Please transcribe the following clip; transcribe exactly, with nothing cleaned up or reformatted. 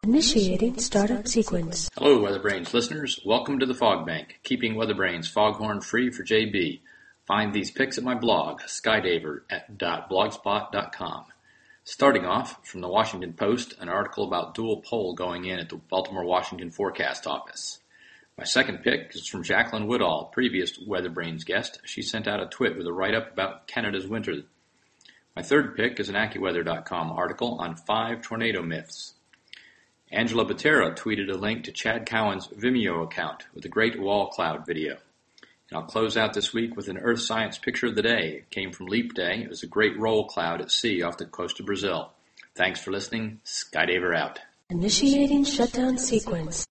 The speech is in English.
Initiating startup sequence. Hello, WeatherBrains listeners. Welcome to the Fog Bank, keeping WeatherBrains foghorn free for J B. Find these pics at my blog, skydaver dot blogspot dot com. Starting off, from the Washington Post, an article about dual poll going in at the Baltimore-Washington Forecast Office. My second pick is from Jacqueline Woodall, previous WeatherBrains guest. She sent out a twit with a write-up about Canada's winter. My third pick is an AccuWeather dot com article on five tornado myths. Angela Botero tweeted a link to Chad Cowan's Vimeo account with a great wall cloud video. And I'll close out this week with an Earth Science picture of the day. It came from Leap Day. It was a great roll cloud at sea off the coast of Brazil. Thanks for listening. Skydaver out. Initiating shutdown sequence.